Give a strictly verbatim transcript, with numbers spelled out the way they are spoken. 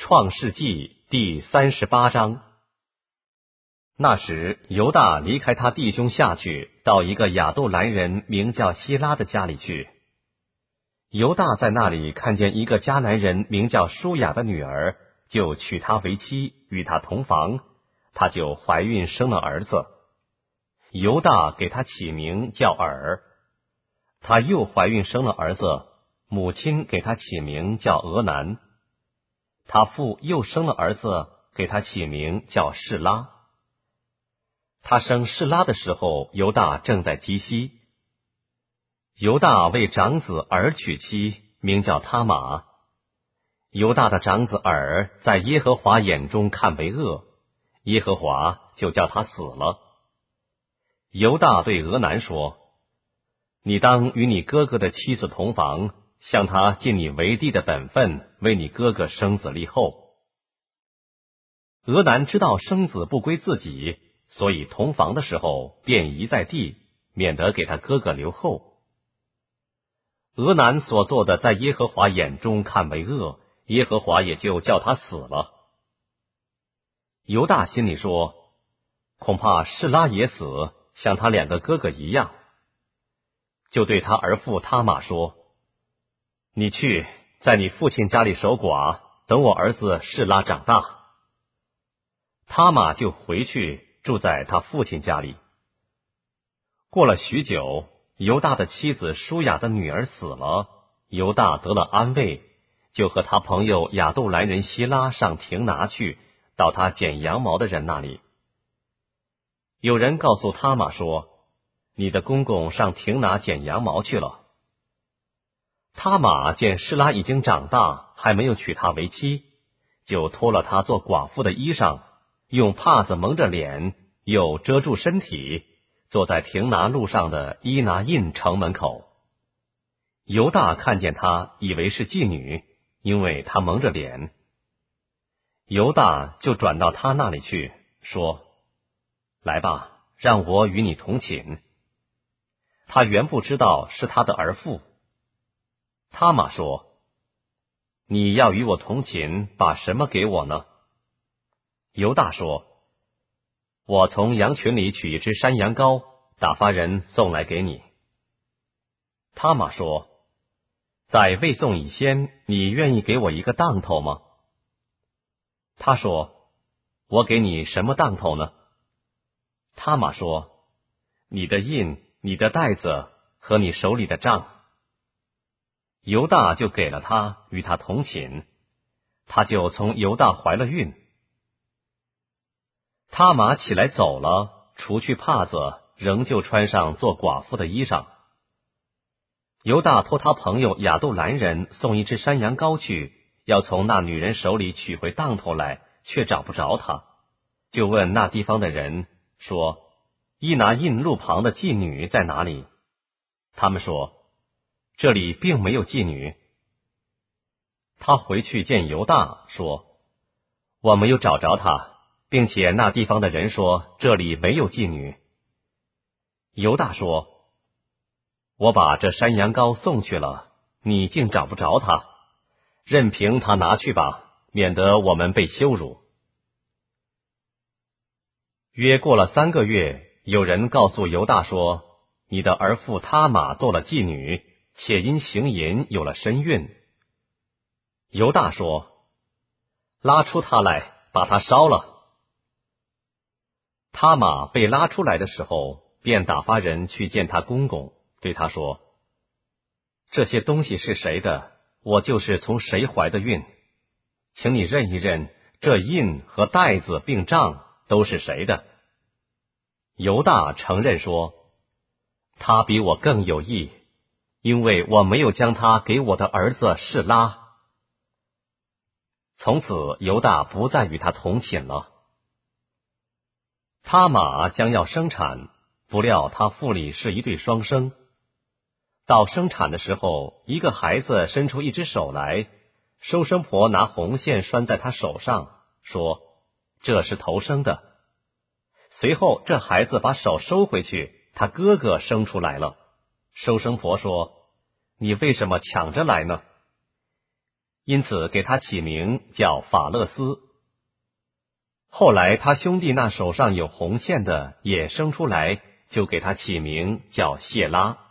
创世纪第三十八章。那时犹大离开他弟兄下去，到一个亚杜兰人名叫希拉的家里去。犹大在那里看见一个迦南人名叫舒雅的女儿，就娶她为妻，与她同房，她就怀孕生了儿子。犹大给她起名叫尔。她又怀孕生了儿子，母亲给她起名叫俄南。他父又生了儿子，给他起名叫示拉。他生示拉的时候，犹大正在基西。犹大为长子尔娶妻，名叫他玛。犹大的长子尔在耶和华眼中看为恶，耶和华就叫他死了。犹大对俄南说：你当与你哥哥的妻子同房，向他尽你为弟的本分，为你哥哥生子立后。俄南知道生子不归自己，所以同房的时候便移在地，免得给他哥哥留后。俄南所做的在耶和华眼中看为恶，耶和华也就叫他死了。犹大心里说，恐怕示拉也死，像他两个哥哥一样，就对他儿父他玛说：你去在你父亲家里守寡，等我儿子示拉长大。他玛就回去住在他父亲家里。过了许久，犹大的妻子舒雅的女儿死了，犹大得了安慰，就和他朋友亚杜兰人希拉上亭拿去，到他剪羊毛的人那里。有人告诉他玛说，你的公公上亭拿剪羊毛去了。他玛见示拉已经长大，还没有娶她为妻，就脱了她做寡妇的衣裳，用帕子蒙着脸，又遮住身体，坐在亭拿路上的伊拿印城门口。犹大看见她，以为是妓女，因为她蒙着脸。犹大就转到她那里去，说：来吧，让我与你同寝。他原不知道是他的儿妇。他玛说：你要与我同寝，把什么给我呢？犹大说：我从羊群里取一只山羊羔，打发人送来给你。他玛说：在未送以先，你愿意给我一个当头吗？他说：我给你什么当头呢？他玛说：你的印、你的带子和你手里的杖。犹大就给了他，与他同寝，他就从犹大怀了孕。他玛起来走了，除去帕子，仍旧穿上做寡妇的衣裳。犹大托他朋友亚杜兰人送一只山羊羔去，要从那女人手里取回当头来，却找不着他，就问那地方的人说：伊拿印路旁的妓女在哪里？他们说：这里并没有妓女。他回去见犹大，说：我没有找着他，并且那地方的人说这里没有妓女。犹大说：我把这山羊羔送去了，你竟找不着他，任凭他拿去吧，免得我们被羞辱。约过了三个月，有人告诉犹大说，你的儿妇他玛做了妓女，且因行淫有了身孕。犹大说：拉出他来，把他烧了。他玛被拉出来的时候，便打发人去见他公公，对他说：这些东西是谁的？我就是从谁怀的孕，请你认一认，这印和带子并杖都是谁的？犹大承认说：他比我更有义，因为我没有将他给我的儿子示拉。从此犹大不再与他同寝了。他玛将要生产，不料他腹里是一对双生。到生产的时候，一个孩子伸出一只手来，收生婆拿红线拴在他手上，说：这是头生的。随后这孩子把手收回去，他哥哥生出来了。收生婆说：你为什么抢着来呢？ 因此给他起名叫法勒斯。后来他兄弟那手上有红线的也生出来，就给他起名叫谢拉。